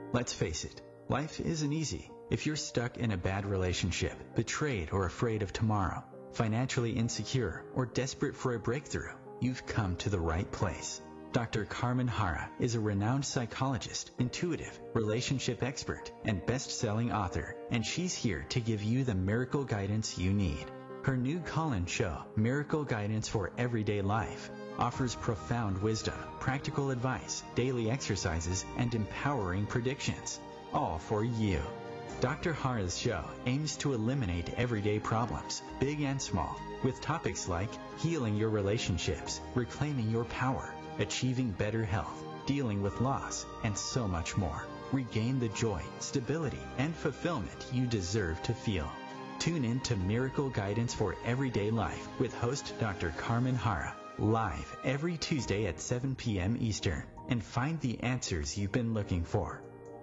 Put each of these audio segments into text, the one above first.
Let's face it, life isn't easy. If you're stuck in a bad relationship, betrayed or afraid of tomorrow, financially insecure, or desperate for a breakthrough, you've come to the right place. Dr. Carmen Hara is a renowned psychologist, intuitive, relationship expert, and best-selling author, and she's here to give you the miracle guidance you need. Her new call-in show, Miracle Guidance for Everyday Life, offers profound wisdom, practical advice, daily exercises, and empowering predictions, all for you. Dr. Hara's show aims to eliminate everyday problems, big and small, with topics like healing your relationships, reclaiming your power, achieving better health, dealing with loss, and so much more. Regain the joy, stability, and fulfillment you deserve to feel. Tune in to Miracle Guidance for Everyday Life with host Dr. Carmen Hara, live every Tuesday at 7 p.m. Eastern, and find the answers you've been looking for.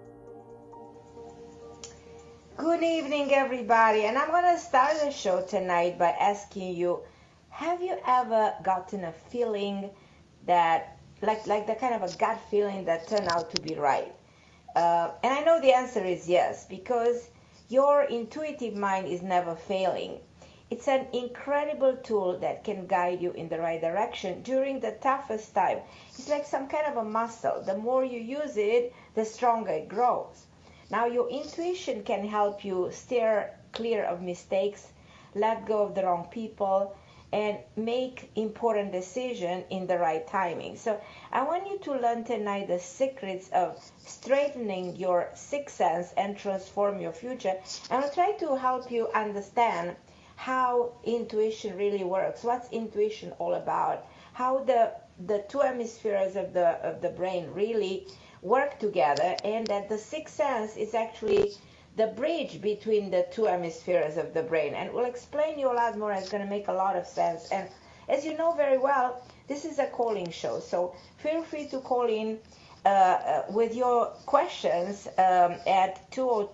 Good evening, everybody, and I'm going to start the show tonight by asking you, have you ever gotten a feeling that, like the kind of a gut feeling that turned out to be right? And I know the answer is yes, because your intuitive mind is never failing. It's an incredible tool that can guide you in the right direction during the toughest time. It's like some kind of a muscle. The more you use it, the stronger it grows. Now, your intuition can help you steer clear of mistakes, let go of the wrong people, and make important decisions in the right timing. So I want you to learn tonight the secrets of straightening your sixth sense and transform your future. And I'll try to help you understand how intuition really works. What's intuition all about? How the two hemispheres of the brain really work together, and that the sixth sense is actually the bridge between the two hemispheres of the brain. And we'll explain you a lot more. It's going to make a lot of sense. And as you know very well, this is a calling show. So feel free to call in with your questions at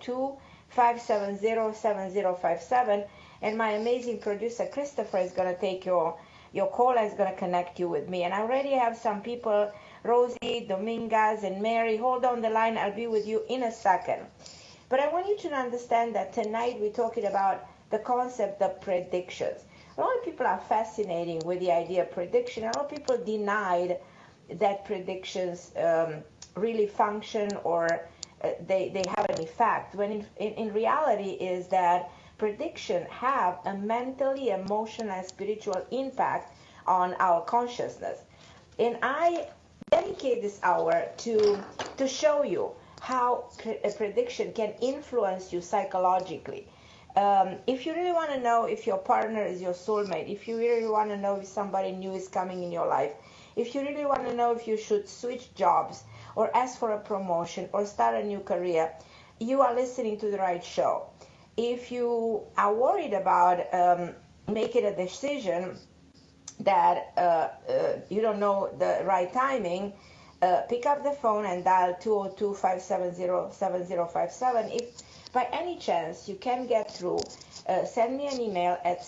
202-570-7057. And my amazing producer, Christopher, is going to take your call and is going to connect you with me. And I already have some people, Rosie, Dominguez, and Mary. Hold on the line. I'll be with you in a second. But I want you to understand that tonight we're talking about the concept of predictions. A lot of people are fascinated with the idea of prediction. A lot of people denied that predictions really function or they have an effect, when in reality is that prediction have a mentally, emotional, and spiritual impact on our consciousness. And I dedicate this hour to show you how a prediction can influence you psychologically. If you really want to know if your partner is your soulmate, if you really want to know if somebody new is coming in your life, if you really want to know if you should switch jobs or ask for a promotion or start a new career, you are listening to the right show. If you are worried about making a decision that you don't know the right timing, pick up the phone and dial 202-570-7057. If by any chance you can get through, send me an email at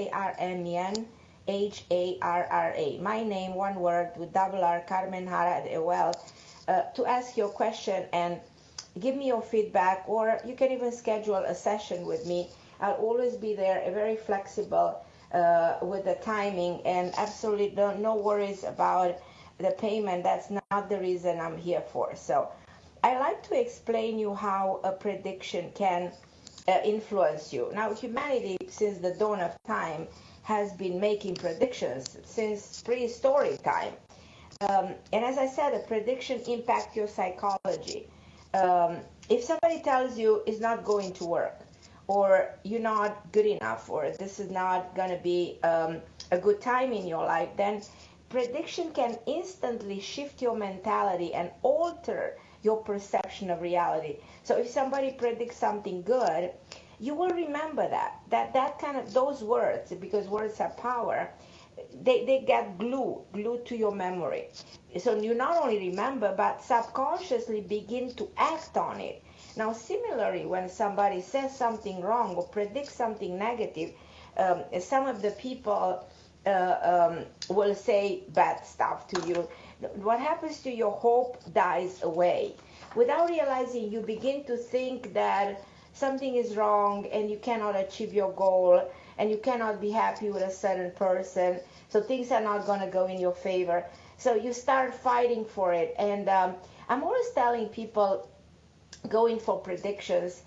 CarmenHara, my name, one word, with double R, Carmen Hara at AOL, to ask your question and give me your feedback, or you can even schedule a session with me. I'll always be there, very flexible with the timing, and absolutely no worries about the payment. That's not the reason I'm here for. So I like to explain you how a prediction can influence you. Now, humanity, since the dawn of time, has been making predictions since prehistoric time. And as I said, a prediction impacts your psychology. If somebody tells you it's not going to work, or you're not good enough, or this is not going to be a good time in your life, then prediction can instantly shift your mentality and alter your perception of reality. So if somebody predicts something good, you will remember that kind of those words, because words have power. They get glued to your memory. So you not only remember, but subconsciously begin to act on it. Now, similarly, when somebody says something wrong or predicts something negative, some of the people will say bad stuff to you. What happens to your hope dies away. Without realizing, you begin to think that something is wrong and you cannot achieve your goal and you cannot be happy with a certain person. So things are not going to go in your favor. So you start fighting for it. And I'm always telling people, going for predictions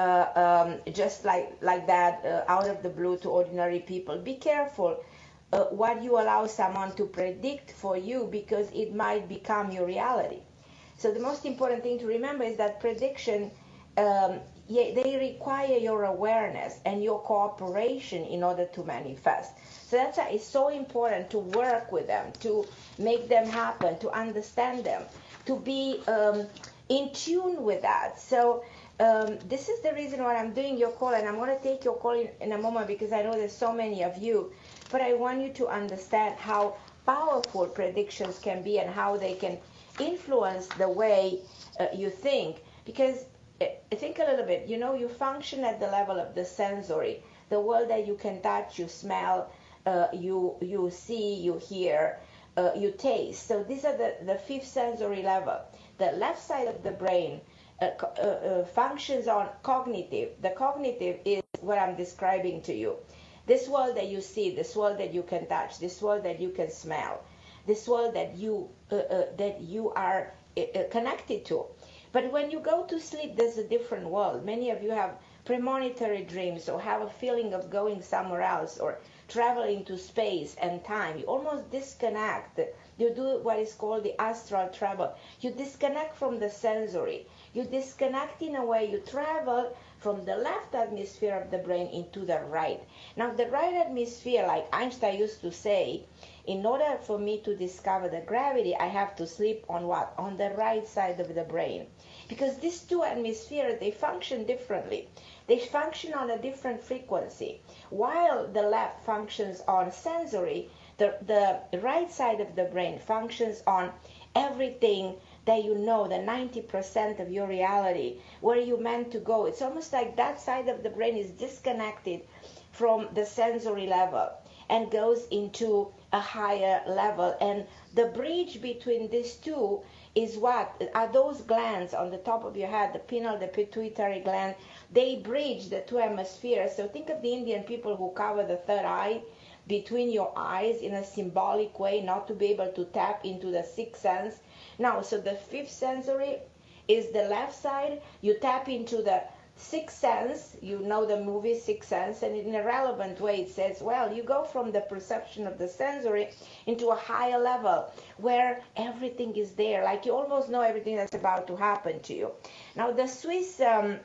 just like that out of the blue to ordinary people, be careful what you allow someone to predict for you, because it might become your reality. So the most important thing to remember is that prediction, they require your awareness and your cooperation in order to manifest. So that's why it's so important to work with them, to make them happen, to understand them, to be in tune with that. So this is the reason why I'm doing your call, and I'm going to take your call in a moment, because I know there's so many of you. But I want you to understand how powerful predictions can be and how they can influence the way you think. Because think a little bit, you function at the level of the sensory, the world that you can touch, you smell, you see, you hear, you taste. So these are the fifth sensory level. The left side of the brain functions on cognitive. The cognitive is what I'm describing to you. This world that you see, this world that you can touch, this world that you can smell, this world that you are connected to. But when you go to sleep, there's a different world. Many of you have premonitory dreams, or have a feeling of going somewhere else, or traveling to space and time. You almost disconnect. You do what is called the astral travel. You disconnect from the sensory. You disconnect in a way. You travel from the left hemisphere of the brain into the right. Now, the right hemisphere, like Einstein used to say, in order for me to discover the gravity, I have to sleep on what? On the right side of the brain. Because these two hemispheres, they function differently. They function on a different frequency. While the left functions on sensory, the right side of the brain functions on everything that you know, the 90% of your reality, where you're meant to go. It's almost like that side of the brain is disconnected from the sensory level and goes into a higher level. And the bridge between these two is what? Are those glands on the top of your head, the pineal, the pituitary gland. They bridge the two hemispheres. So think of the Indian people who cover the third eye between your eyes in a symbolic way, not to be able to tap into the sixth sense. Now, so the fifth sensory is the left side. You tap into the sixth sense. You know the movie Sixth Sense, and in a relevant way it says, well, you go from the perception of the sensory into a higher level where everything is there, like you almost know everything that's about to happen to you. Now, the Swiss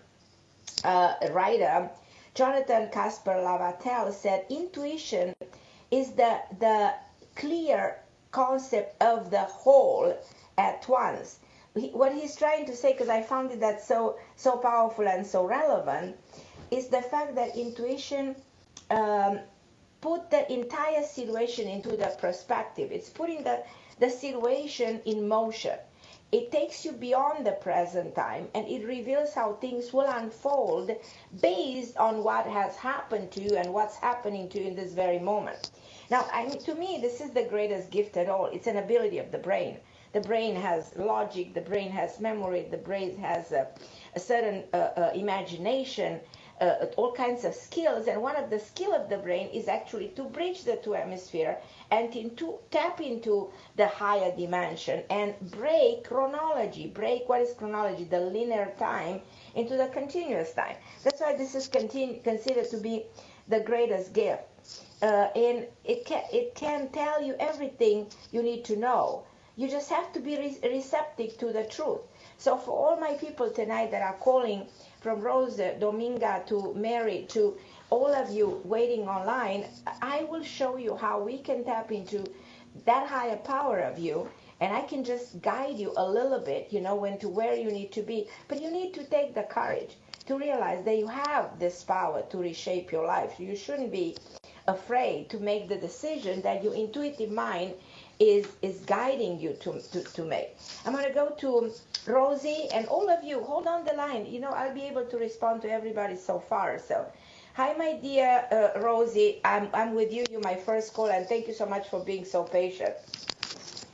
writer Jonathan Casper Lavatel said intuition is the clear concept of the whole at once. What he's trying to say, because I found it that so powerful and so relevant, is the fact that intuition put the entire situation into the perspective. It's putting the situation in motion. It takes you beyond the present time, and it reveals how things will unfold based on what has happened to you and what's happening to you in this very moment. Now, to me, this is the greatest gift at all. It's an ability of the brain. The brain has logic, the brain has memory, the brain has a certain imagination, all kinds of skills. And one of the skills of the brain is actually to bridge the two hemispheres and to tap into the higher dimension and break chronology. Break, what is chronology? The linear time into the continuous time. That's why this is considered to be the greatest gift. And it can tell you everything you need to know. You just have to be receptive to the truth. So for all my people tonight that are calling, from Rosa, Dominga to Mary, to all of you waiting online, I will show you how we can tap into that higher power of you, and I can just guide you a little bit, when to where you need to be. But you need to take the courage to realize that you have this power to reshape your life. You shouldn't be afraid to make the decision that your intuitive mind is guiding you to make. I'm going to go to Rosie, and all of you, hold on the line. I'll be able to respond to everybody so far. So, hi, my dear Rosie. I'm with you. You're my first call, and thank you so much for being so patient.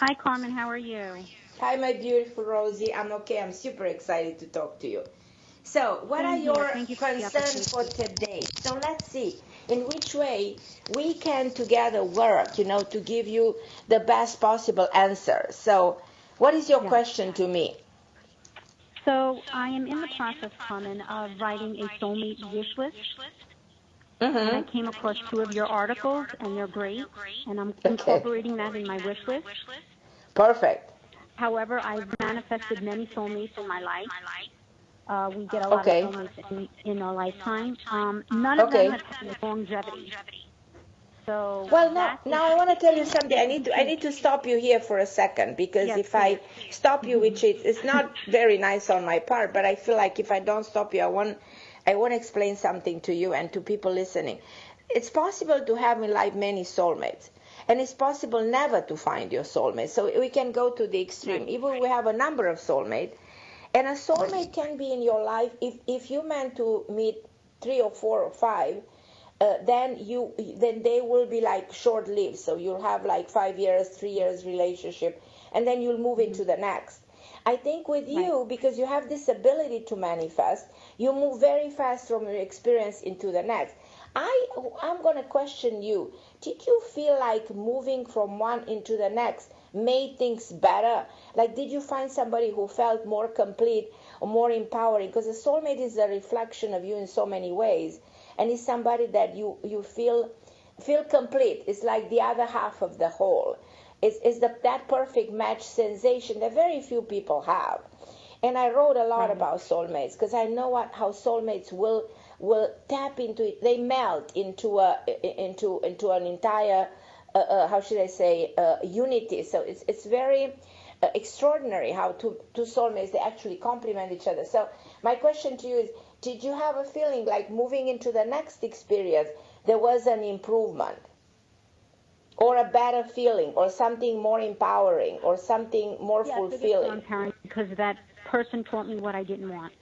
Hi, Carmen. How are you? Hi, my beautiful Rosie. I'm okay. I'm super excited to talk to you. So, what are Same here. your Thank you for the concerns for opportunity. today? So, let's see in which way we can together work, to give you the best possible answer. So, what is your Yes. question to me? So I am in the process, Carmen, of writing a soulmate wish list, and I Mm-hmm. came across two of your articles, and they're great, and I'm Okay. incorporating that in my wish list. Perfect. However, I've manifested many soulmates in my life. We get a lot of Okay. soulmates in our lifetime. None of them Okay. have longevity. So Well, no. that's a Now I want to tell you something. I need to. I please. need to stop you here for a second because Yes, if please. I stop you, which it's not very nice on my part, but I feel like if I don't stop you, I want to explain something to you and to people listening. It's possible to have in life many soulmates, and it's possible never to find your soulmate. So we can go to the extreme. Right. Even we have a number of soulmates, and a soulmate can be in your life if you meant to meet 3 or 4 or 5, then they will be like short lived. So you'll have like 5 years, 3 years relationship, and then you'll move into the next. I think with Right. you, because you have this ability to manifest, you move very fast from your experience into the next. I'm going to question you. Did you feel like moving from one into the next made things better? Like, did you find somebody who felt more complete or more empowering? Because a soulmate is a reflection of you in so many ways, and it's somebody that you feel complete. It's like the other half of the whole. It's that perfect match sensation that very few people have. And I wrote a lot Right. about soulmates because I know how soulmates will tap into it. They melt into an entire how should I say unity. So it's very extraordinary how two soulmates, they actually complement each other. So my question to you is, did you have a feeling like moving into the next experience there was an improvement or a better feeling or something more empowering or something more Yes, it is fulfilling? grandparent because that person taught me what I didn't want.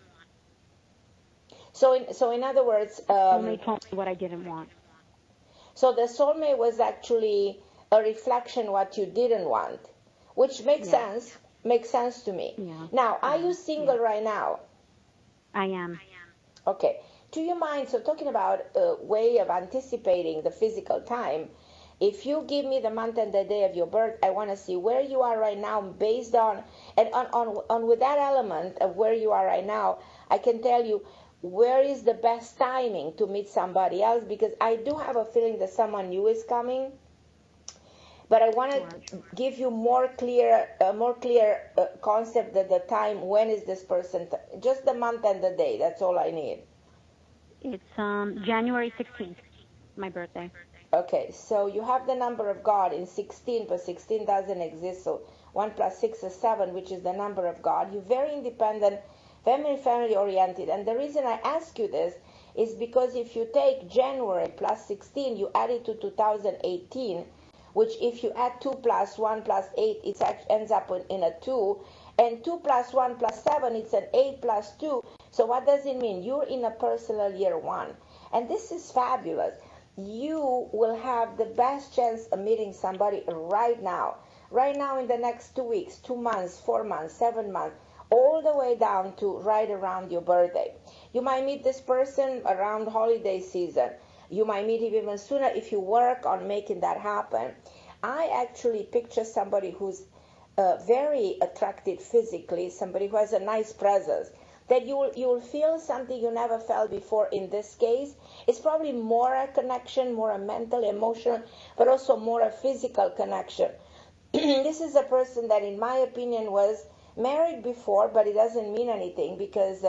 So in other words, Soulmate taught me what I didn't want. so the soulmate was actually a reflection what you didn't want, which Yes. makes sense to me. Yeah. Now, are Yeah. you single Yeah. right now? I am. Okay. Do you mind, so talking about a way of anticipating the physical time, if you give me the month and the day of your birth, I want to see where you are right now based on, and on with that element of where you are right now, I can tell you where is the best timing to meet somebody else, because I do have a feeling that someone new is coming, but I want Sure. to give you more clear concept that the time, when is this person, just the month and the day, that's all I need. It's January 16th, my birthday. Okay, so you have the number of God in 16, but 16 doesn't exist. So 1 plus 6 is 7, which is the number of God. You're very independent, family oriented. And the reason I ask you this is because if you take January plus 16, you add it to 2018, which if you add 2 plus 1 plus 8, it ends up in a 2. And 2 plus 1 plus 7, it's an 8 plus 2. So what does it mean? You're in a personal year 1. And this is fabulous. You will have the best chance of meeting somebody right now in the next 2 weeks, 2 months, 4 months, 7 months, all the way down to right around your birthday. You might meet this person around holiday season. You might meet him even sooner if you work on making that happen. I actually picture somebody who's very attractive physically, somebody who has a nice presence, that you'll feel something you never felt before. In this case, it's probably more a connection, more a mental, emotional, but also more a physical connection. This is a person that, in my opinion, was married before, but it doesn't mean anything because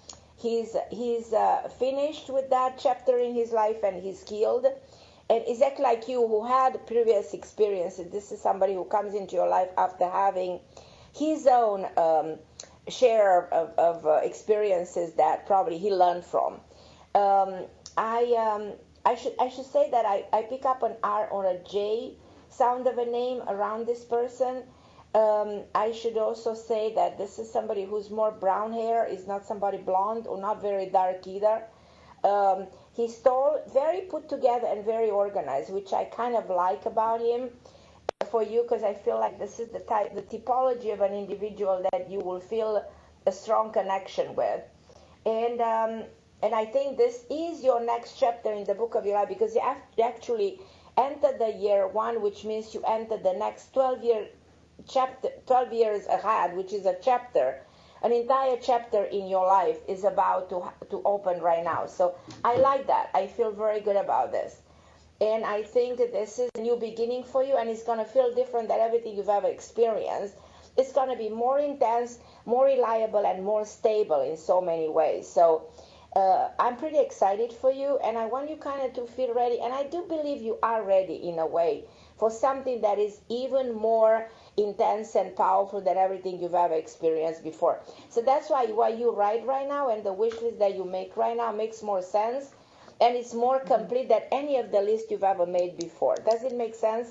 he's finished with that chapter in his life and he's healed. And exactly like you, who had previous experiences, this is somebody who comes into your life after having his own share of experiences that probably he learned from. Um, I should say that I pick up an R or a J sound of a name around this person. I should also say that this is somebody who's more brown hair, is not somebody blonde or not very dark either. He's tall, very put together and very organized, which I kind of like about him. for you, because I feel like this is the typology of an individual that you will feel a strong connection with. And I think this is your next chapter in the book of your life, because you actually entered the year 1, which means you entered the next 12 years ahead, which is a chapter. An entire chapter in your life is about to open right now. So I like that. I feel very good about this. And I think that this is a new beginning for you, and it's going to feel different than everything you've ever experienced. It's going to be more intense, more reliable, and more stable in so many ways. So I'm pretty excited for you, and I want you kind of to feel ready. And I do believe you are ready in a way for something that is even more intense and powerful than everything you've ever experienced before. So that's why what you write right now and the wish list that you make right now makes more sense, and it's more complete than any of the list you've ever made before. Does it make sense?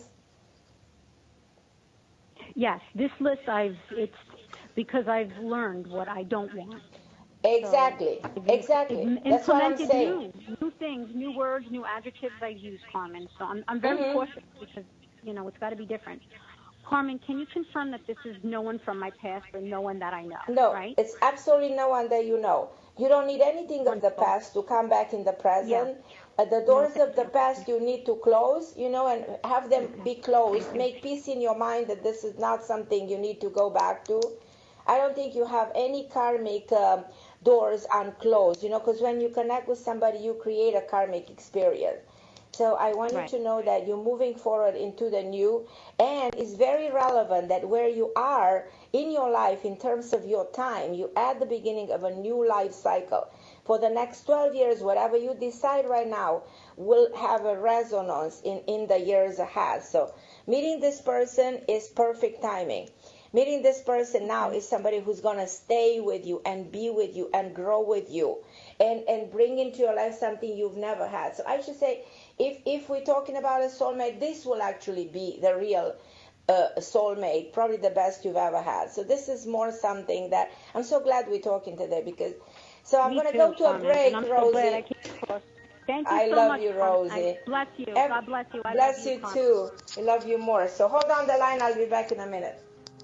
Yes, this list it's because I've learned what I don't want. Exactly. So exactly. That's what I'm saying. New things, new words, new adjectives I use, Carmen. So I'm very cautious because, it's got to be different. Carmen, can you confirm that this is no one from my past or no one that I know, No, right? it's absolutely no one that you know. You don't need anything of the Wonderful. past to come back in the present. Yeah. The doors of the past you need to close, and have them be closed. Make peace in your mind that this is not something you need to go back to. I don't think you have any karmic doors unclosed, because when you connect with somebody, you create a karmic experience. So I want you to know that you're moving forward into the new, and it's very relevant that where you are in your life in terms of your time, you're at the beginning of a new life cycle. For the next 12 years, whatever you decide right now will have a resonance in the years ahead. So meeting this person is perfect timing. Meeting this person now is somebody who's going to stay with you and be with you and grow with you and bring into your life something you've never had. So I should say, if we're talking about a soulmate, this will actually be the real soulmate, probably the best you've ever had. So this is more something that I'm so glad we're talking today, because so I'm going to go to a break, I'm Rosie. So glad I came across. Thank you I so love much, you, Carmen. Rosie. I bless you. God bless you. I bless love you Carmen. too. I love you more. So hold on the line. I'll be back in a minute.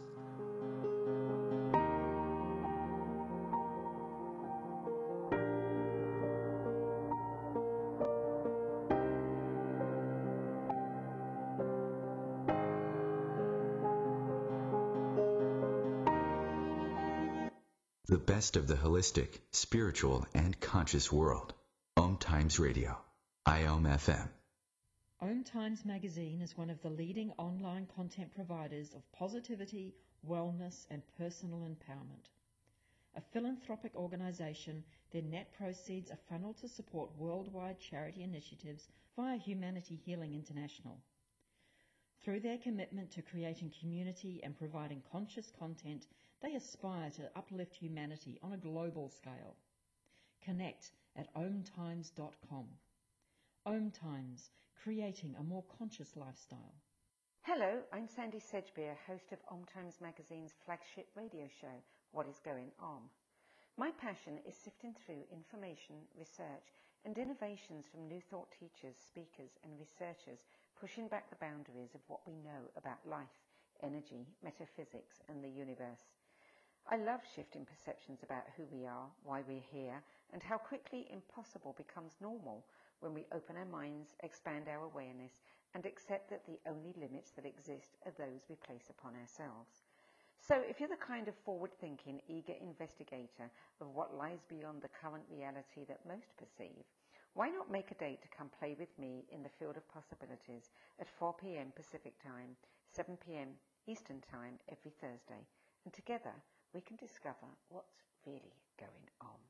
The best of the holistic, spiritual, and conscious world. Om Times Radio. IOM FM. Om Times Magazine is one of the leading online content providers of positivity, wellness, and personal empowerment. A philanthropic organization, their net proceeds are funneled to support worldwide charity initiatives via Humanity Healing International. Through their commitment to creating community and providing conscious content, they aspire to uplift humanity on a global scale. Connect at omtimes.com. Om Times, creating a more conscious lifestyle. Hello, I'm Sandy Sedgbeer, host of Om Times Magazine's flagship radio show, What is Going On? My passion is sifting through information, research, and innovations from new thought teachers, speakers, and researchers, pushing back the boundaries of what we know about life, energy, metaphysics, and the universe. I love shifting perceptions about who we are, why we're here, and how quickly impossible becomes normal when we open our minds, expand our awareness, and accept that the only limits that exist are those we place upon ourselves. So if you're the kind of forward-thinking, eager investigator of what lies beyond the current reality that most perceive, why not make a date to come play with me in the field of possibilities at 4 p.m. Pacific Time, 7 p.m. Eastern Time every Thursday, and together we can discover what's really going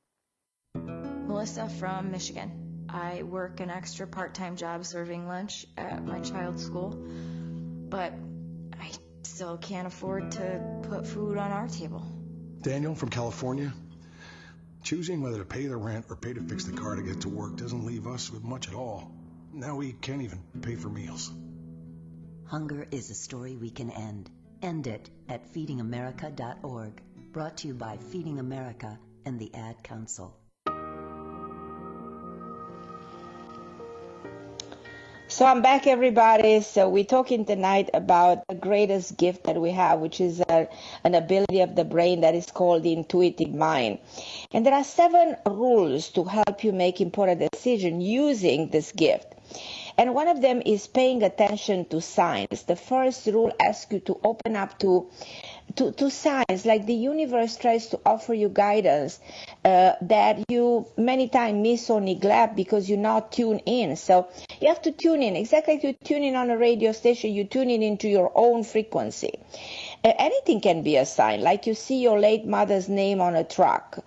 on. Melissa from Michigan. I work an extra part-time job serving lunch at my child's school, but I still can't afford to put food on our table. Daniel from California. Choosing whether to pay the rent or pay to fix the car to get to work doesn't leave us with much at all. Now we can't even pay for meals. Hunger is a story we can end. End it at feedingamerica.org. Brought to you by Feeding America and the Ad Council. So I'm back, everybody. So we're talking tonight about the greatest gift that we have, which is an ability of the brain that is called the intuitive mind. And there are 7 rules to help you make important decisions using this gift. And one of them is paying attention to signs. The first rule asks you to open up to signs, like the universe tries to offer you guidance that you many times miss or neglect because you're not tuned in. So you have to tune in, exactly like you tune in on a radio station, you tune in into your own frequency. Anything can be a sign, like you see your late mother's name on a truck,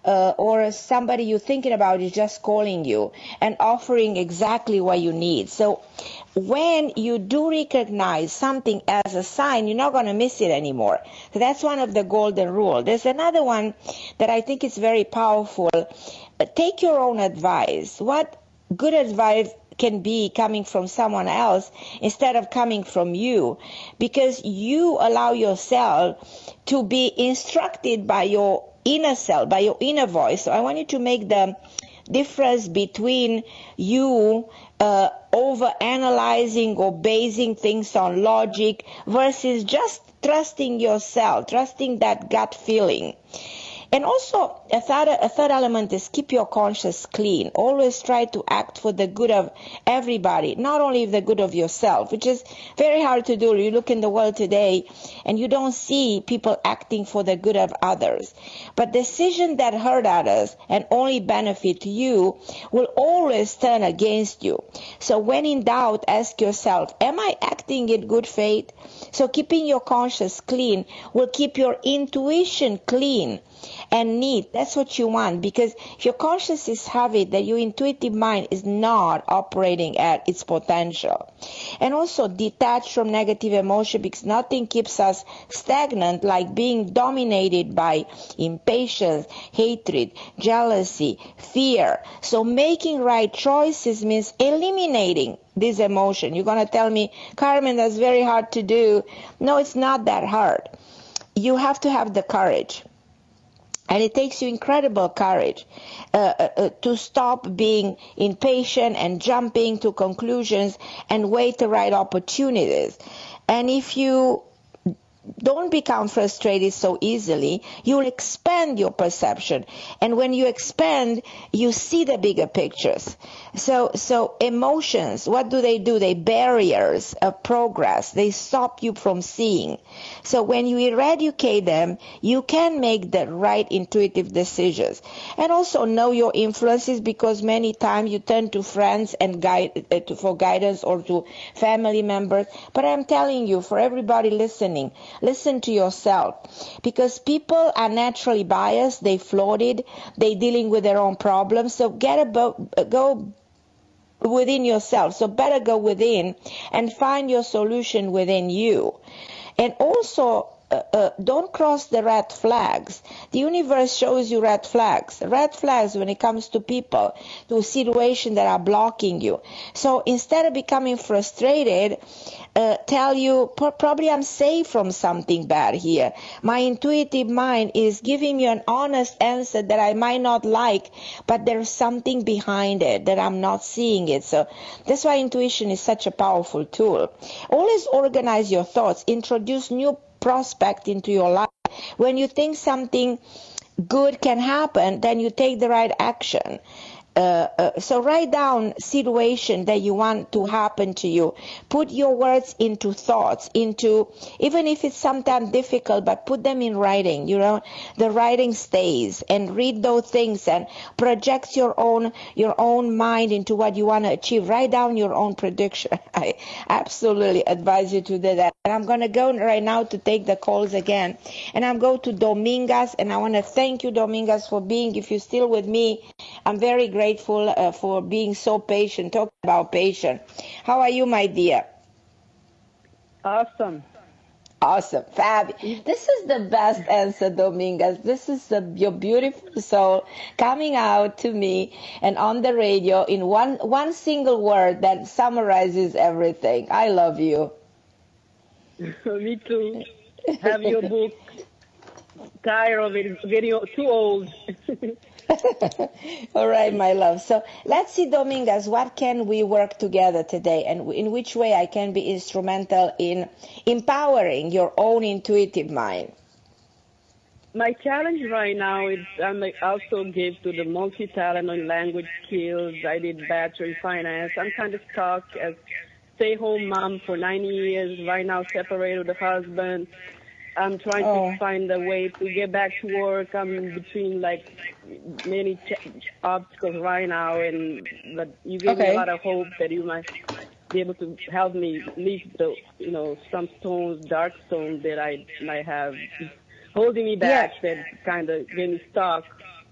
or somebody you're thinking about is just calling you and offering exactly what you need. So when you do recognize something as a sign, you're not going to miss it anymore. So that's one of the golden rules. There's another one that I think is very powerful. Take your own advice. What good advice can be coming from someone else instead of coming from you, because you allow yourself to be instructed by your inner self, by your inner voice. So I want you to make the difference between you over analyzing or basing things on logic versus just trusting yourself, trusting that gut feeling. And also, a third element is keep your conscience clean. Always try to act for the good of everybody, not only the good of yourself, which is very hard to do. You look in the world today and you don't see people acting for the good of others. But decisions that hurt others and only benefit you will always turn against you. So when in doubt, ask yourself, am I acting in good faith? So keeping your conscience clean will keep your intuition clean and neat. That's what you want, because if your conscience is heavy, that your intuitive mind is not operating at its potential. And also detach from negative emotion, because nothing keeps us stagnant like being dominated by impatience, hatred, jealousy, fear. So making right choices means eliminating this emotion. You're going to tell me, Carmen, that's very hard to do. No, it's not that hard. You have to have the courage. And it takes you incredible courage to stop being impatient and jumping to conclusions and wait the right opportunities. And if you don't become frustrated so easily, you'll expand your perception. And when you expand, you see the bigger pictures. So emotions, what do? They barriers of progress. They stop you from seeing. So when you eradicate them, you can make the right intuitive decisions. And also know your influences, because many times you turn to friends and for guidance, or to family members. But I'm telling you, for everybody listening, listen to yourself, because people are naturally biased, they floated, they dealing with their own problems. So go within yourself. So better go within and find your solution within you. And also, don't cross the red flags. The universe shows you red flags. Red flags when it comes to people, to situations that are blocking you. So instead of becoming frustrated, tell you, probably I'm safe from something bad here. My intuitive mind is giving you an honest answer that I might not like, but there's something behind it that I'm not seeing it. So that's why intuition is such a powerful tool. Always organize your thoughts. Introduce new prospect into your life. When you think something good can happen, then you take the right action. So write down situation that you want to happen to you. Put your words into thoughts, even if it's sometimes difficult, but put them in writing. The writing stays, and read those things and project your own mind into what you want to achieve. Write down your own prediction. I absolutely advise you to do that. And I'm going to go right now to take the calls again. And I'm going to Domingas, and I want to thank you, Domingas, for being, if you're still with me, I'm very grateful for being so patient. Talk about patience. How are you, my dear? Awesome. Awesome. Fabulous. This is the best answer, Domingas. This is your beautiful soul coming out to me and on the radio in one single word that summarizes everything. I love you. Me too. Have your book. Tired of it. Getting too old. All right, my love. So let's see, Dominguez, what can we work together today, and in which way I can be instrumental in empowering your own intuitive mind? My challenge right now is I also gave to the multi-talent on language skills. I did bachelor in finance. I'm kind of stuck as stay-home mom for 9 years. Right now, separated with the husband. I'm trying to find a way to get back to work. I'm in between like many obstacles right now, but you gave me a lot of hope that you might be able to help me leave the some stones, dark stones that I might have holding me back, that kind of get me stuck.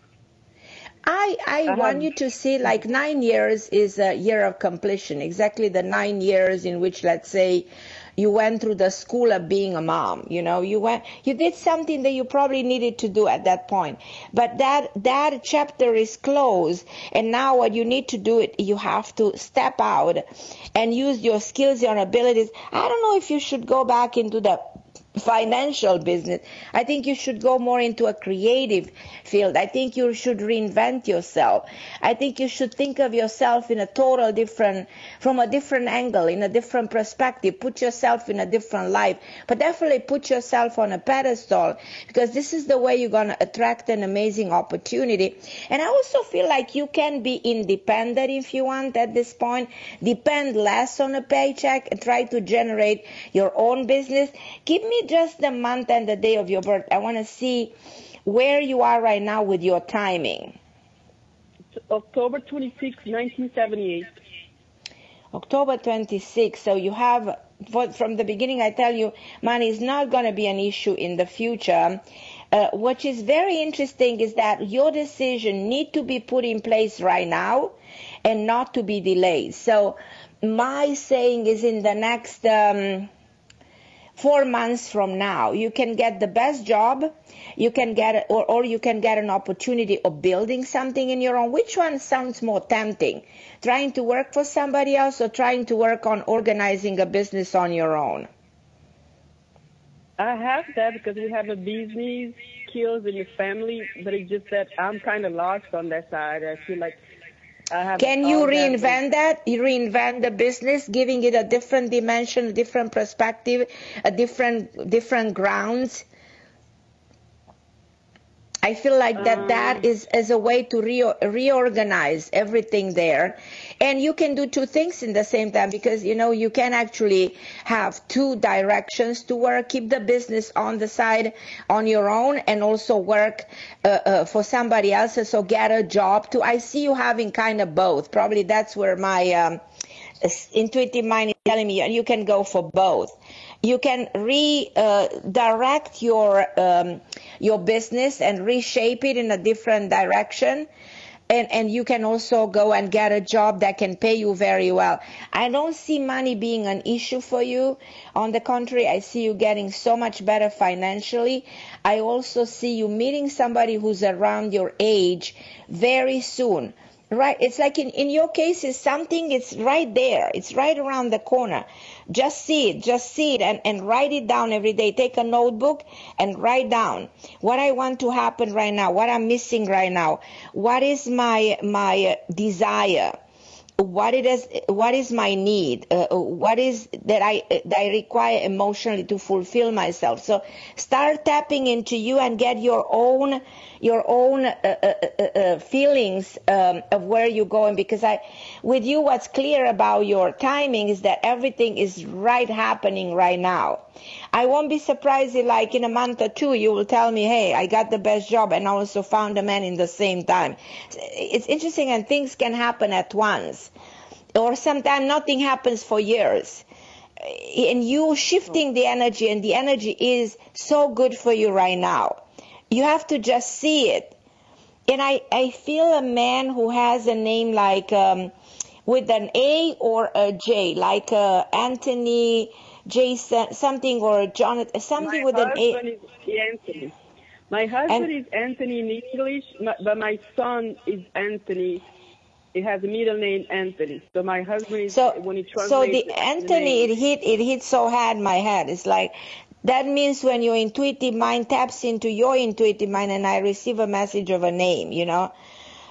I want you to see like 9 years is a year of completion, exactly the 9 years in which, let's say, you went through the school of being a mom. You did something that you probably needed to do at that point. But that chapter is closed, and now what you need to do, you have to step out and use your skills, your abilities. I don't know if you should go back into the financial business. I think you should go more into a creative field. I think you should reinvent yourself. I think you should think of yourself in a total different, from a different angle, in a different perspective. Put yourself in a different life, but definitely put yourself on a pedestal, because this is the way you're going to attract an amazing opportunity. And I also feel like you can be independent if you want at this point. Depend less on a paycheck and try to generate your own business. Give me just the month and the day of your birth. I want to see where you are right now with your timing. October 26, 1978. October 26. So you have, from the beginning, I tell you, money is not going to be an issue in the future. What is very interesting is that your decision need to be put in place right now and not to be delayed. So my saying is in the next 4 months from now, you can get the best job, you can get, or you can get an opportunity of building something in your own. Which one sounds more tempting? Trying to work for somebody else or trying to work on organizing a business on your own? I have that because we have a business skills in the family, but it's just that I'm kind of lost on that side. I feel like can you reinvent that? You reinvent the business, giving it a different dimension, a different perspective, a different grounds. I feel like that is as a way to reorganize everything there. And you can do two things in the same time, because, you can actually have two directions to work. Keep the business on the side on your own and also work for somebody else. So get a job too. I see you having kind of both. Probably that's where my intuitive mind is telling me you can go for both. You can redirect your business and reshape it in a different direction. And you can also go and get a job that can pay you very well. I don't see money being an issue for you. On the contrary, I see you getting so much better financially. I also see you meeting somebody who's around your age very soon. Right, it's like in your case, it's something, it's right there. It's right around the corner. Just see it and write it down every day. Take a notebook and write down what I want to happen right now, what I'm missing right now, what is my desire, what is my need, what is that I require emotionally to fulfill myself. So start tapping into you and get your own feelings of where you're going, because with you, what's clear about your timing is that everything is right happening right now. I won't be surprised if, like, in a month or two, you will tell me, hey, I got the best job and also found a man in the same time. It's interesting, and things can happen at once. Or sometimes nothing happens for years. And you shifting the energy, and the energy is so good for you right now. You have to just see it. And I feel a man who has a name like with an A or a J, like Anthony, Jason, something, or Jonathan, something with an A. My husband is Anthony. My husband is Anthony in English, but my son is Anthony. He has a middle name Anthony. So my husband is, when he translates. So the Anthony, it hit so hard my head. It's like, that means when your intuitive mind taps into your intuitive mind, and I receive a message of a name,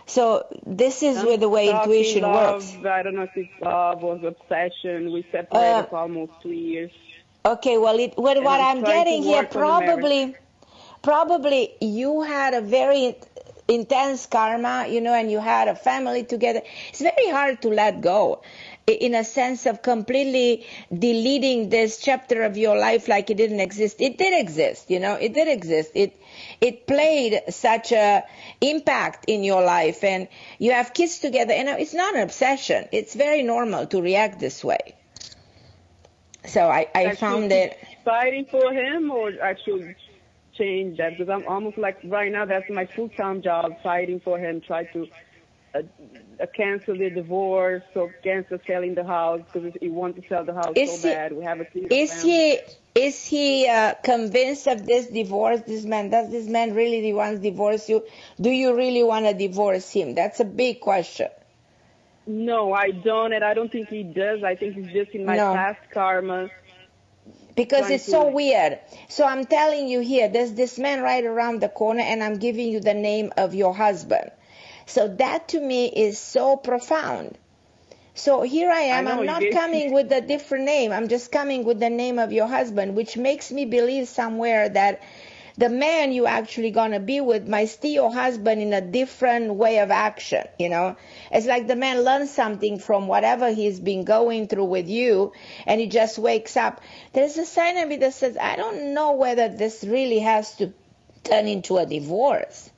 So this is where the way intuition works. I don't know if it's love or obsession. We separated for almost 2 years. Okay, well, what I'm getting here, probably you had a very intense karma, you know, and you had a family together. It's very hard to let go, in a sense of completely deleting this chapter of your life like it didn't exist. It did exist, you know, it did exist. It played such a impact in your life, and you have kids together, and it's not an obsession. It's very normal to react this way. So I found it. Fighting for him, or I should change that, because I'm almost like right now that's my full-time job, fighting for him, try to cancel the divorce or cancel selling the house because he wants to sell the house so bad. We have a kid. Is he convinced of this divorce? This man, does this man really want to divorce you? Do you really want to divorce him? That's a big question. No, I don't, and I don't think he does. I think he's just in my past karma. Because it's so weird. So I'm telling you here, there's this man right around the corner, and I'm giving you the name of your husband. So that to me is so profound. So here I am. I'm not coming with a different name. I'm just coming with the name of your husband, which makes me believe somewhere that the man you actually going to be with might see your husband in a different way of action, you know. It's like the man learns something from whatever he's been going through with you, and he just wakes up. There's a sign of me that says, I don't know whether this really has to turn into a divorce.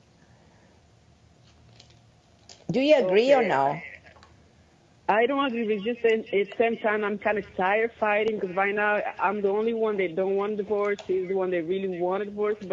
Do you agree or no? I don't agree. It's just at the same time I'm kind of tired fighting, because right now I'm the only one that don't want divorce. He's the one that really want a divorce, but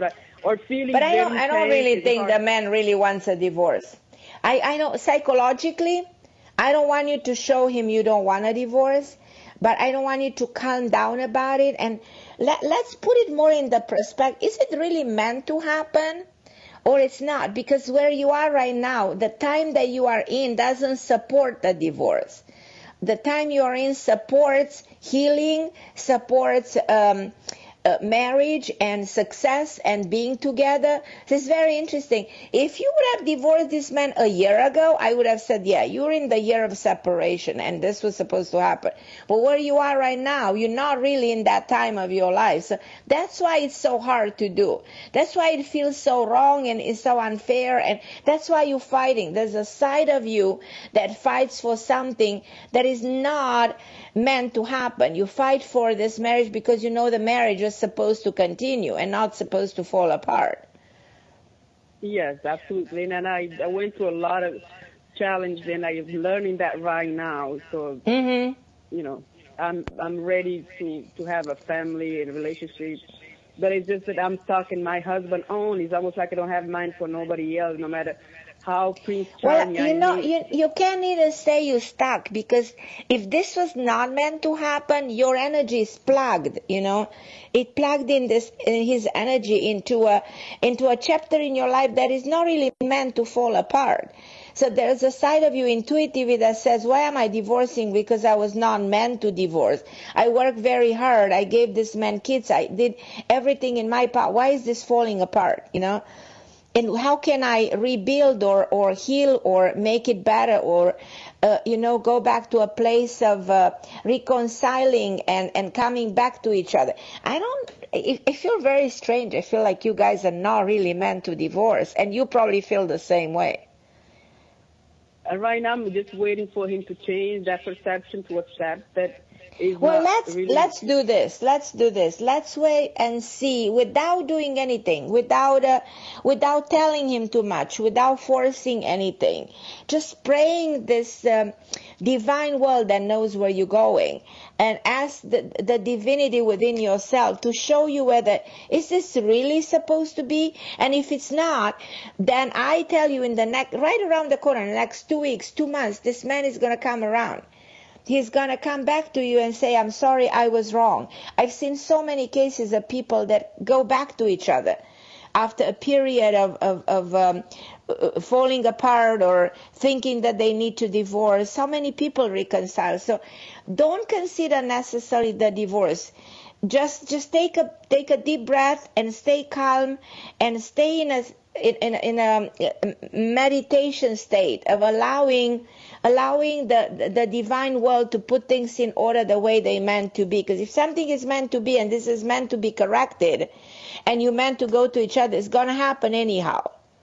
I don't really think the man really wants a divorce. I know psychologically, I don't want you to show him you don't want a divorce, but I don't want you to calm down about it. And let's put it more in the perspective. Is it really meant to happen? Or it's not, because where you are right now, the time that you are in doesn't support the divorce. The time you are in supports healing, supports marriage and success and being together. This is very interesting. If you would have divorced this man a year ago, I would have said, yeah, you're in the year of separation and this was supposed to happen. But where you are right now, you're not really in that time of your life. So that's why it's so hard to do. That's why it feels so wrong and it's so unfair, and that's why you're fighting. There's a side of you that fights for something that is not meant to happen. You fight for this marriage because you know the marriage is supposed to continue and not supposed to fall apart. Yes, absolutely. And I went through a lot of challenge, and I'm learning that right now. So, you know, I'm ready to have a family and a relationship. But it's just that I'm stuck in my husband own. It's almost like I don't have mind for nobody else, no matter how Prince Charming. Well, you know, you can't even say you're stuck, because if this was not meant to happen, your energy is plugged, you know. It plugged in his energy into a chapter in your life that is not really meant to fall apart. So there's a side of you intuitively that says, why am I divorcing? Because I was not meant to divorce. I worked very hard. I gave this man kids. I did everything in my power. Why is this falling apart, you know? And how can I rebuild or heal or make it better or, go back to a place of reconciling and coming back to each other? I feel very strange. I feel like you guys are not really meant to divorce, and you probably feel the same way. Right now, I'm just waiting for him to change that perception to accept that. Well, let's do this. Let's wait and see, without doing anything, without telling him too much, without forcing anything. Just praying this divine world that knows where you're going, and ask the divinity within yourself to show you whether is this really supposed to be. And if it's not, then I tell you, right around the corner, in the next 2 weeks, 2 months, this man is going to come around. He's going to come back to you and say, I'm sorry, I was wrong. I've seen so many cases of people that go back to each other after a period of falling apart or thinking that they need to divorce. How many people reconcile? So don't consider necessarily the divorce. Just take a deep breath and stay calm and stay in in a meditation state of allowing the divine world to put things in order the way they meant to be. Because if something is meant to be and this is meant to be corrected, and you meant to go to each other, it's going to happen anyhow.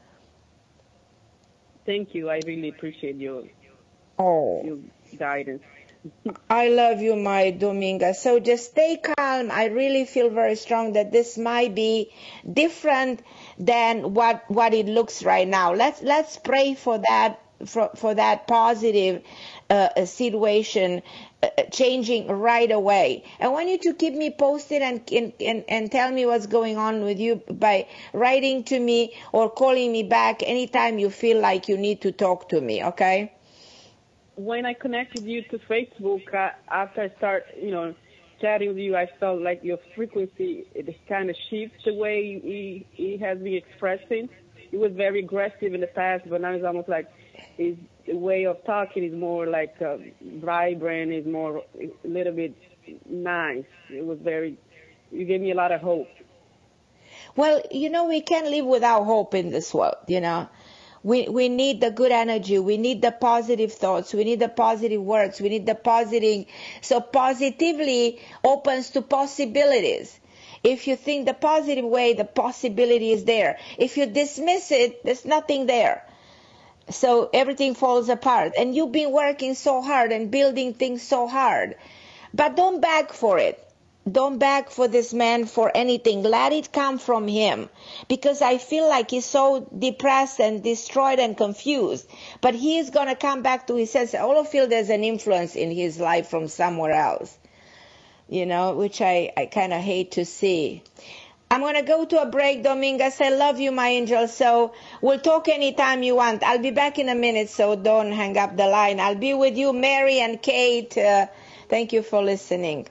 Thank you. I really appreciate your guidance. I love you, my Dominga. So just stay calm. I really feel very strong that this might be different than what it looks right now. Let's pray for that positive situation changing right away. I want you to keep me posted and tell me what's going on with you by writing to me or calling me back anytime you feel like you need to talk to me, okay? When I connected you to Facebook, after I start, chatting with you, I felt like your frequency, it kind of shifts the way he has been expressing. He was very aggressive in the past, but now it's almost like his way of talking is more like vibrant, is more a little bit nice. It was you gave me a lot of hope. Well, we can't live without hope in this world, We need the good energy. We need the positive thoughts. We need the positive words. We need the positive. So positively opens to possibilities. If you think the positive way, the possibility is there. If you dismiss it, there's nothing there. So everything falls apart. And you've been working so hard and building things so hard. But don't beg for it. Don't beg for this man for anything. Let it come from him. Because I feel like he's so depressed and destroyed and confused. But he is going to come back to his senses. I also feel there's an influence in his life from somewhere else. Which I kind of hate to see. I'm going to go to a break, Dominguez. I love you, my angel. So we'll talk anytime you want. I'll be back in a minute, so don't hang up the line. I'll be with you, Mary and Kate. Thank you for listening.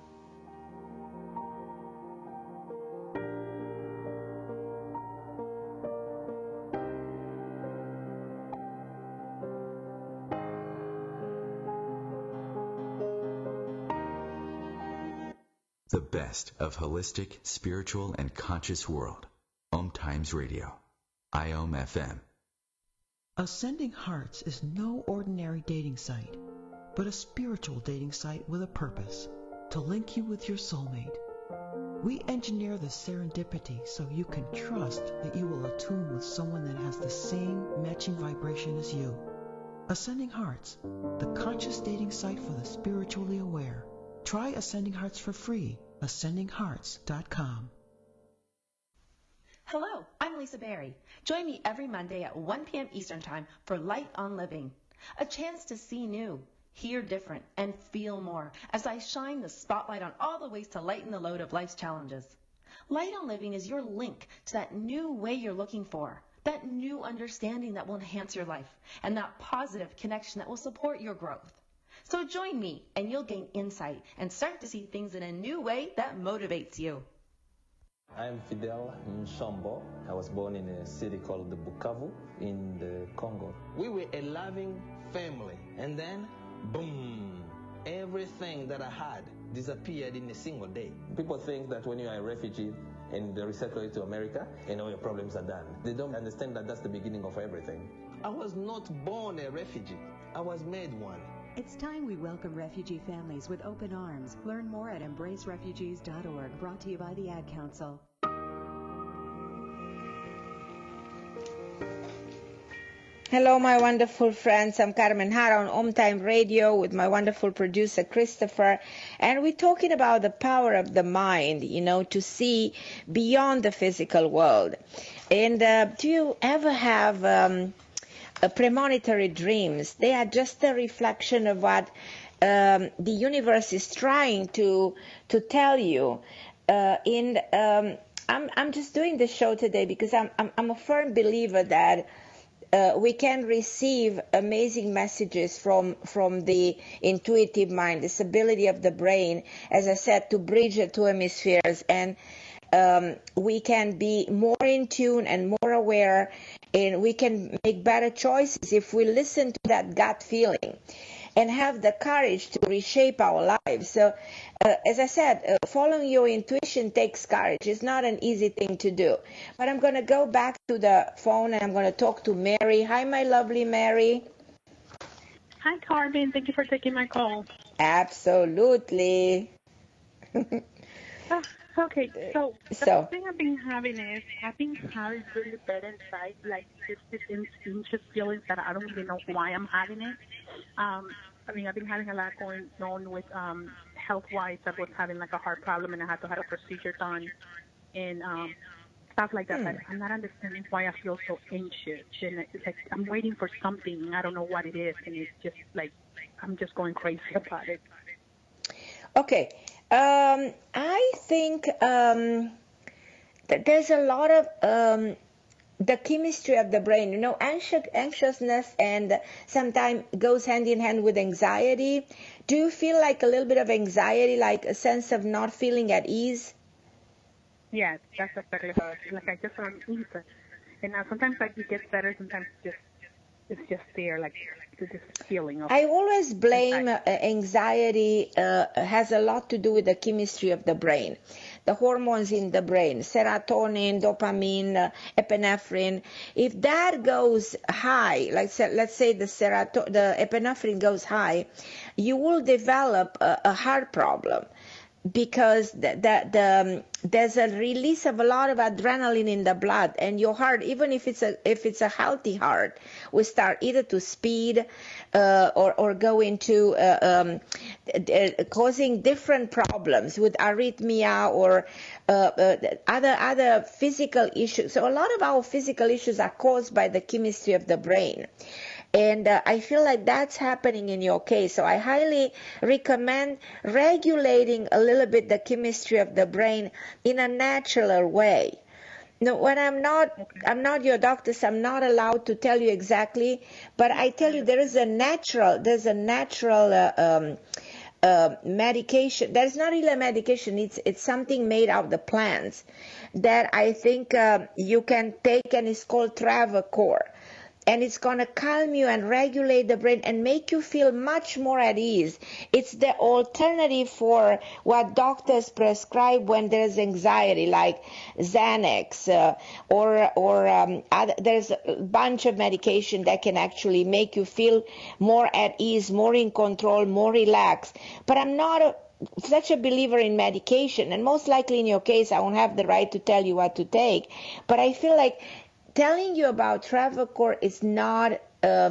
The best of holistic, spiritual, and conscious world. Om Times Radio. IOM FM. Ascending Hearts is no ordinary dating site, but a spiritual dating site with a purpose, to link you with your soulmate. We engineer the serendipity so you can trust that you will attune with someone that has the same matching vibration as you. Ascending Hearts, the conscious dating site for the spiritually aware. Try Ascending Hearts for free. AscendingHearts.com. Hello, I'm Lisa Berry. Join me every Monday at 1 p.m. Eastern Time for Light on Living. A chance to see new, hear different, and feel more as I shine the spotlight on all the ways to lighten the load of life's challenges. Light on Living is your link to that new way you're looking for, that new understanding that will enhance your life, and that positive connection that will support your growth. So join me and you'll gain insight and start to see things in a new way that motivates you. I'm Fidel Nsombo. I was born in a city called the Bukavu in the Congo. We were a loving family, and then, boom, everything that I had disappeared in a single day. People think that when you are a refugee and they resettle you to America, your problems are done. They don't understand that that's the beginning of everything. I was not born a refugee. I was made one. It's time we welcome refugee families with open arms. Learn more at embracerefugees.org, brought to you by the Ad Council. Hello, my wonderful friends. I'm Carmen Hara on Om Time Radio with my wonderful producer, Christopher. And we're talking about the power of the mind, to see beyond the physical world. And do you ever have premonitory dreams? They are just a reflection of what the universe is trying to tell you. I'm just doing the show today because I'm a firm believer that we can receive amazing messages from the intuitive mind, this ability of the brain, as I said, to bridge the two hemispheres, and we can be more in tune and more aware, and we can make better choices if we listen to that gut feeling. and have the courage to reshape our lives. So, as I said, following your intuition takes courage. It's not an easy thing to do. But I'm going to go back to the phone and I'm going to talk to Mary. Hi, my lovely Mary. Hi, Carmen. Thank you for taking my call. Absolutely. Okay, so the thing I've been having is I've been having really bad inside, like just this anxious feelings that I don't even know why I'm having it. I mean, I've been having a lot going on with health-wise. I was having like a heart problem and I had to have a procedure done and stuff like that. But I'm not understanding why I feel so anxious. And it's like I'm waiting for something and I don't know what it is. And it's just like I'm just going crazy about it. Okay. I think that there's a lot of the chemistry of the brain. You know, anxiousness and sometimes goes hand in hand with anxiety. Do you feel like a little bit of anxiety, like a sense of not feeling at ease? Yeah, that's exactly how it is. Like I just want ease. And now sometimes like it gets better, sometimes it's just there, like this feeling of. I always blame anxiety has a lot to do with the chemistry of the brain, the hormones in the brain, serotonin, dopamine, epinephrine. If that goes high, like let's say the epinephrine goes high, you will develop a heart problem. Because there's a release of a lot of adrenaline in the blood, and your heart, even if it's a healthy heart, will start either to speed or go into causing different problems with arrhythmia or other physical issues. So a lot of our physical issues are caused by the chemistry of the brain. And I feel like that's happening in your case. So I highly recommend regulating a little bit the chemistry of the brain in a natural way. No, when I'm not your doctor, so I'm not allowed to tell you exactly, but I tell you there's a natural medication. There's not really a medication. It's something made out of the plants that I think you can take, and it's called Travacor. And it's going to calm you and regulate the brain and make you feel much more at ease. It's the alternative for what doctors prescribe when there's anxiety, like Xanax there's a bunch of medication that can actually make you feel more at ease, more in control, more relaxed. But I'm not such a believer in medication, and most likely in your case, I won't have the right to tell you what to take. But I feel like telling you about Travacor is not,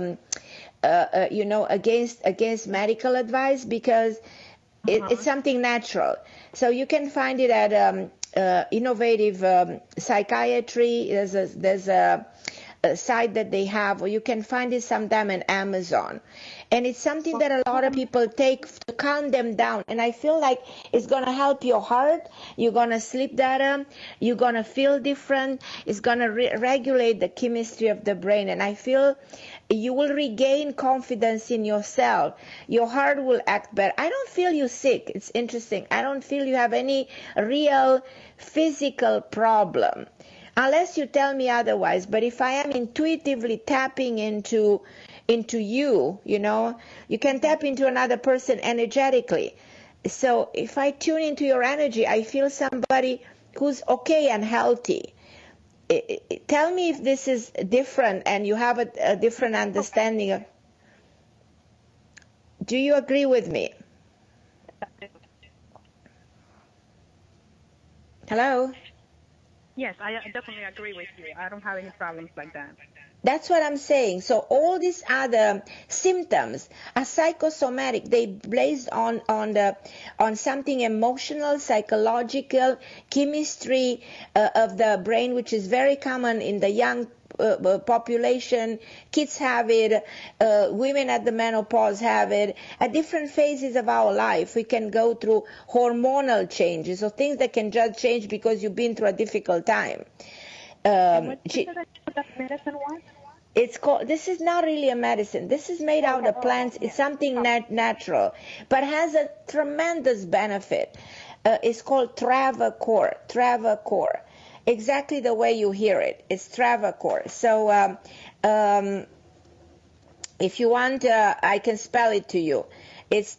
against medical advice, because it's something natural. So you can find it at Innovative Psychiatry. There's a site that they have, or you can find it sometime on Amazon. And it's something that a lot of people take to calm them down. And I feel like it's going to help your heart. You're going to sleep better. You're going to feel different. It's going to regulate the chemistry of the brain. And I feel you will regain confidence in yourself. Your heart will act better. I don't feel you sick. It's interesting. I don't feel you have any real physical problem, unless you tell me otherwise. But if I am intuitively tapping into you, you can tap into another person energetically. So if I tune into your energy, I feel somebody who's okay and healthy. Tell me if this is different and you have a different understanding of. Do you agree with me? Hello? Yes, I definitely agree with you. I don't have any problems like that. That's what I'm saying. So all these other symptoms are psychosomatic. They based on something emotional, psychological, chemistry of the brain, which is very common in the young population. Kids have it, women at the menopause have it. At different phases of our life, we can go through hormonal changes, or things that can just change because you've been through a difficult time. Medicine was? It's called. This is not really a medicine. This is made out of plants. It's something natural, but has a tremendous benefit. It's called Travacor. Travacor, exactly the way you hear it. It's Travacor. So If you want, I can spell it to you. It's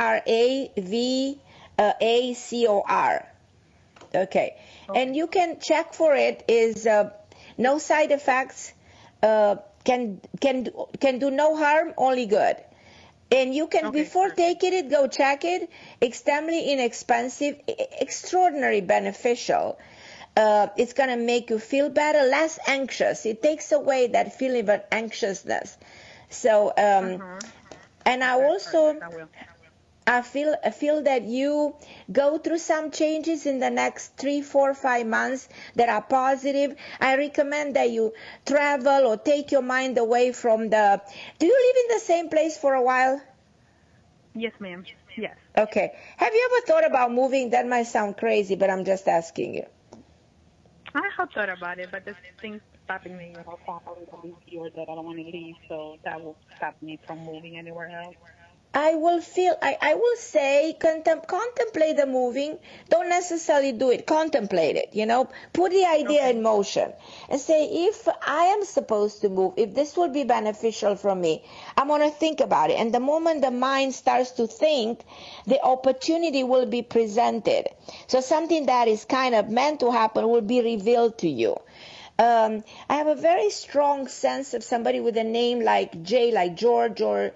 TRAVACOR. Okay. And you can check for it. Is no side effects. Can do no harm, only good. And you can, before taking it, go check it. Extremely inexpensive, extraordinarily beneficial. It's going to make you feel better, less anxious. It takes away that feeling of anxiousness. So, and I also, I feel that you go through some changes in the next 3, 4, 5 months that are positive. I recommend that you travel or take your mind away from the. Do you live in the same place for a while? Yes, ma'am. Yes. Okay. Have you ever thought about moving? That might sound crazy, but I'm just asking you. I have thought about it, but there's things stopping me, family to leave here that I don't want to leave, so that will stop me from moving anywhere else. I will say, contemplate the moving. Don't necessarily do it. Contemplate it, Put the idea in motion and say, if I am supposed to move, if this will be beneficial for me, I'm going to think about it. And the moment the mind starts to think, the opportunity will be presented. So something that is kind of meant to happen will be revealed to you. I have a very strong sense of somebody with a name like J, like George or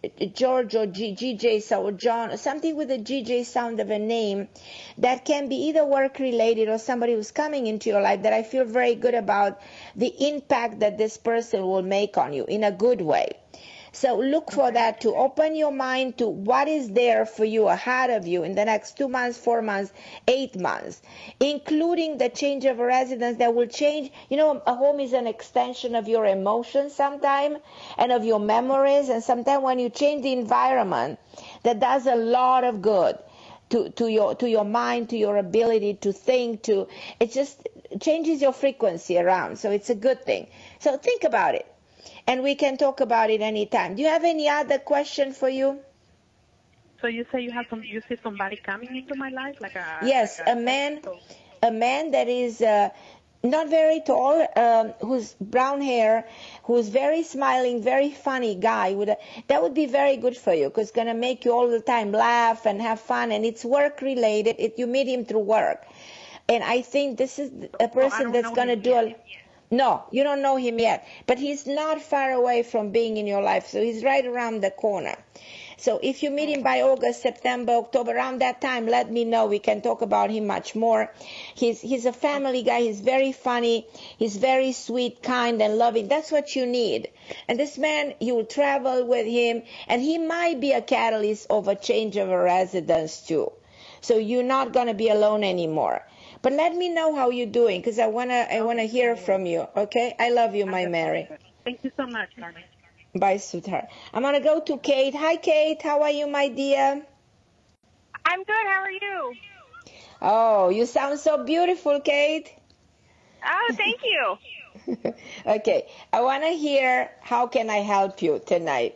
GJ or John, or something with a GJ sound of a name that can be either work related or somebody who's coming into your life that I feel very good about the impact that this person will make on you in a good way. So look for that, to open your mind to what is there for you ahead of you in the next 2 months, 4 months, 8 months, including the change of a residence that will change. A home is an extension of your emotions sometimes and of your memories. And sometimes when you change the environment, that does a lot of good to your mind, to your ability to think, it just changes your frequency around. So it's a good thing. So think about it. And we can talk about it anytime. Do you have any other question for you? So you say you see somebody coming into my life, Yes, a man that is not very tall, who's brown hair, who's very smiling, very funny guy. That would be very good for you, because it's going to make you all the time laugh and have fun, and it's work related. You meet him through work. And I think this is a person that's going to do No, you don't know him yet, but he's not far away from being in your life, so he's right around the corner. So if you meet him by August, September, October, around that time, let me know. We can talk about him much more. He's a family guy. He's very funny. He's very sweet, kind, and loving. That's what you need. And this man, you will travel with him, and he might be a catalyst of a change of a residence too. So you're not going to be alone anymore. But let me know how you're doing, because I wanna hear from you. Okay? I love you, my Mary. Thank you so much, Carmen. Bye, sweetheart. I'm gonna go to Kate. Hi, Kate. How are you, my dear? I'm good. How are you? Oh, you sound so beautiful, Kate. Oh, thank you. Okay. I wanna hear, how can I help you tonight?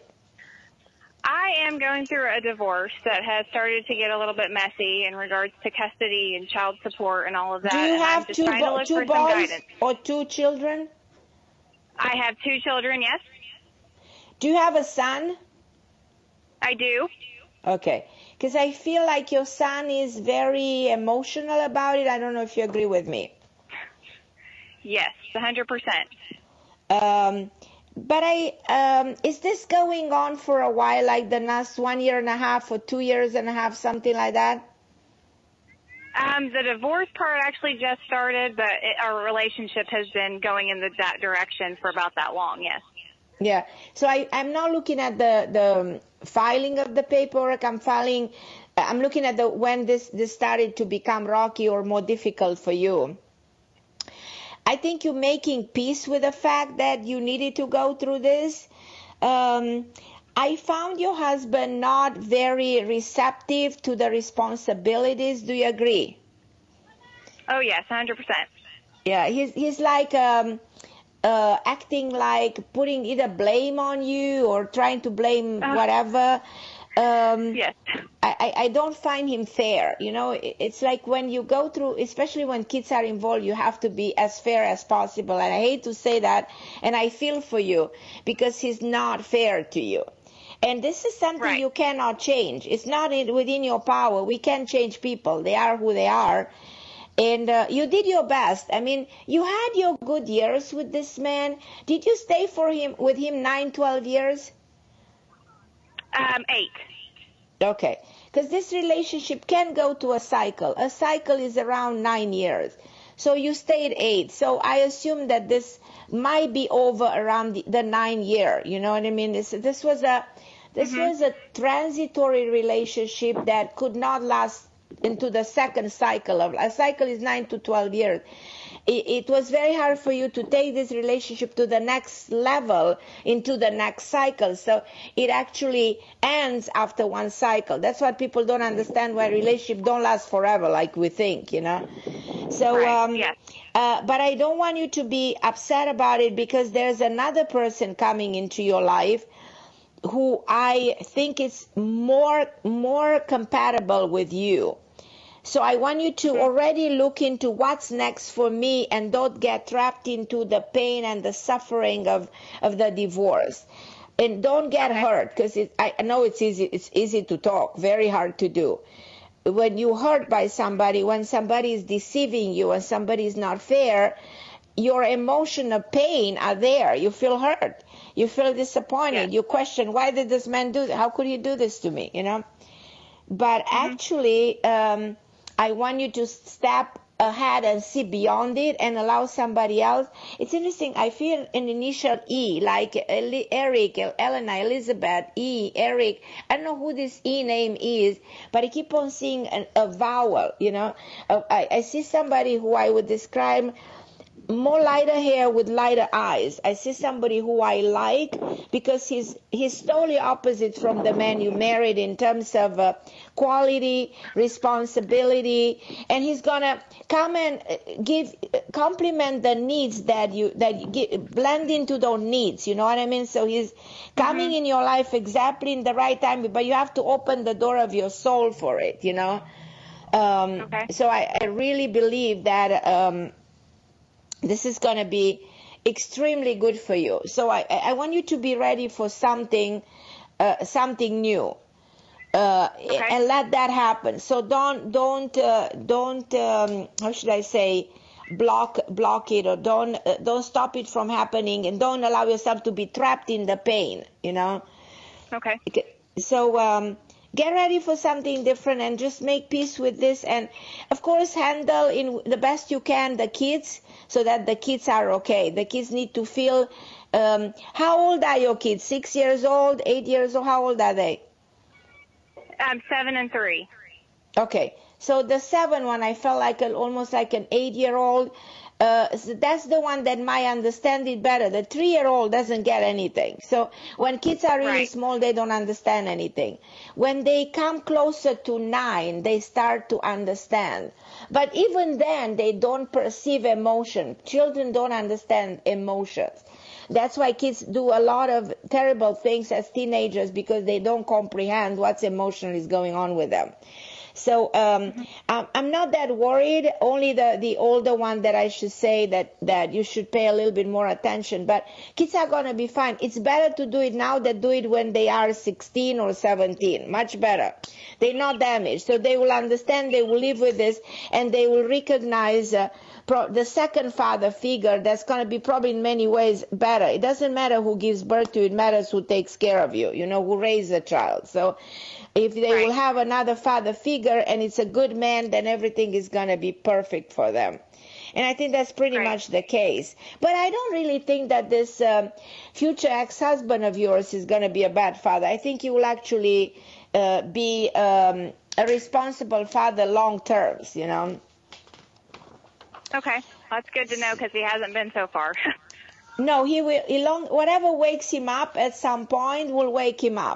I am going through a divorce that has started to get a little bit messy in regards to custody and child support and all of that. Do you have two boys or 2 children? I have 2 children, yes. Do you have a son? I do. Okay. Because I feel like your son is very emotional about it. I don't know if you agree with me. Yes, 100%. But is this going on for a while, like the last 1.5 years or 2.5 years, something like that? The divorce part actually just started, but our relationship has been going in that direction for about that long, yes. Yeah. So I'm not looking at the filing of the paperwork. I'm looking at when this started to become rocky or more difficult for you. I think you're making peace with the fact that you needed to go through this. I found your husband not very receptive to the responsibilities. Do you agree? Oh, yes, 100%. Yeah, he's like acting like putting either blame on you or trying to blame whatever. Yes. I don't find him fair. You know, it's like when you go through, especially when kids are involved, you have to be as fair as possible. And I hate to say that, and I feel for you because he's not fair to you. And this is something you cannot change. It's not within your power. We can't change people. They are who they are. And you did your best. I mean, you had your good years with this man. Did you stay with him 9, 12 years? 8. Okay. Because this relationship can go to a cycle. A cycle is around 9 years. So you stayed 8. So I assume that this might be over around the 9 year. You know what I mean? This was a transitory relationship that could not last into the second cycle. A cycle is 9 to 12 years. It was very hard for you to take this relationship to the next level, into the next cycle. So it actually ends after one cycle. That's what people don't understand, why relationships don't last forever like we think, you know. So, but I don't want you to be upset about it, because there's another person coming into your life who I think is more compatible with you. So I want you to already look into what's next for me, and don't get trapped into the pain and the suffering of the divorce. And don't get hurt, because I know it's easy to talk, very hard to do. When you're hurt by somebody, when somebody is deceiving you and somebody is not fair, your emotional pain are there. You feel hurt. You feel disappointed. You question, why did this man do that? How could he do this to me? You know? But actually, I want you to step ahead and see beyond it and allow somebody else. It's interesting. I feel an initial E, like Eric, Elena, Elizabeth, E, Eric. I don't know who this E name is, but I keep on seeing a vowel, you know. I see somebody who I would describe more lighter hair with lighter eyes. I see somebody who I like, because he's totally opposite from the man you married in terms of quality, responsibility, and he's gonna come and complement the needs that blend into those needs. You know what I mean? So he's coming in your life exactly in the right time, but you have to open the door of your soul for it. You know. So I really believe that. This is going to be extremely good for you. So I want you to be ready for something new, and let that happen. So don't how should I say, block it, or don't stop it from happening, and don't allow yourself to be trapped in the pain. You know. Okay. So get ready for something different, and just make peace with this, and of course handle in the best you can the kids, so that the kids are okay. The kids need to feel. How old are your kids? 6 years old, 8 years old? How old are they? 7 and 3. Okay, so the 7 one, I felt like almost like an 8-year-old. So that's the one that might understand it better. The 3-year-old doesn't get anything. So when kids are really small, they don't understand anything. When they come closer to 9, they start to understand. But even then, they don't perceive emotion. Children don't understand emotions. That's why kids do a lot of terrible things as teenagers, because they don't comprehend what's emotionally going on with them. So I'm not that worried. Only the older one that I should say that you should pay a little bit more attention. But kids are going to be fine. It's better to do it now than do it when they are 16 or 17. Much better. They're not damaged. So they will understand, they will live with this, and they will recognize the second father figure that's going to be probably in many ways better. It doesn't matter who gives birth to you. It matters who takes care of you, you know, who raised the child. So if they will have another father figure and it's a good man, then everything is going to be perfect for them. And I think that's pretty much the case. But I don't really think that this future ex-husband of yours is going to be a bad father. I think he will actually be a responsible father long term, you know. Okay, that's good to know, because he hasn't been so far. No, he will. Whatever wakes him up at some point will wake him up.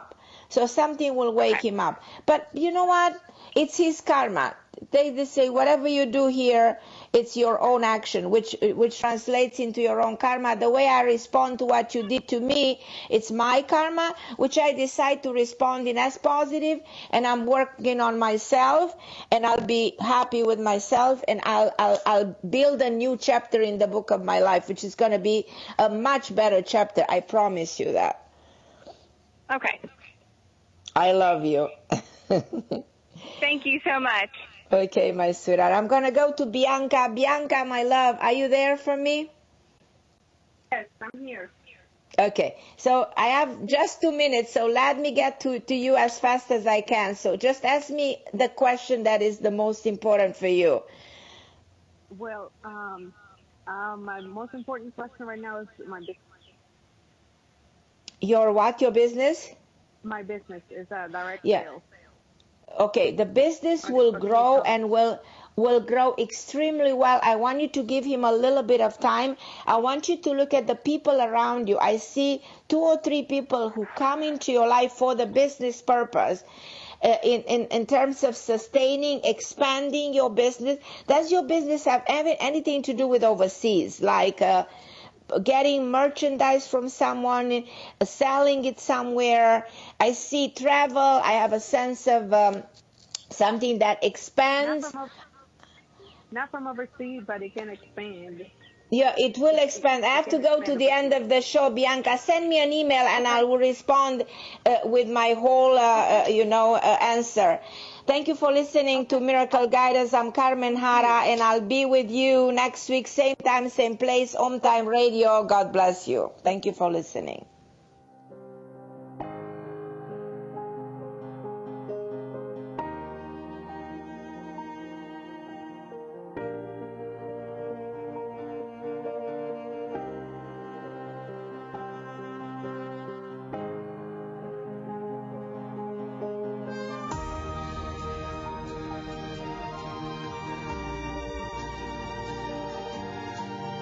So something will wake him up. But you know what? It's his karma. They say whatever you do here, it's your own action, which translates into your own karma. The way I respond to what you did to me, it's my karma, which I decide to respond in as positive, and I'm working on myself, and I'll be happy with myself, and I'll build a new chapter in the book of my life, which is going to be a much better chapter. I promise you that. Okay. I love you. Thank you so much. Okay, my sweetheart. I'm going to go to Bianca. Bianca, my love, are you there for me? Yes, I'm here. Okay, so I have just 2 minutes, so let me get to you as fast as I can. So just ask me the question that is the most important for you. Well, my most important question right now is my business. Your what? Your business? My business is direct Yeah. sales. Okay, the business will grow and will grow extremely well. I want you to give him a little bit of time. I want you to look at the people around you. I see 2 or 3 people who come into your life for the business purpose. In terms of sustaining, expanding your business. Does your business have anything to do with overseas, like getting merchandise from someone, selling it somewhere? I see travel. I have a sense of something that expands. Not from overseas, but it can expand. Yeah, it will expand. I have to go to the end of the show. Bianca, send me an email and I will respond with my whole, answer. Thank you for listening to Miracle Guidance. I'm Carmen Hara, and I'll be with you next week, same time, same place, Home Time Radio. God bless you. Thank you for listening.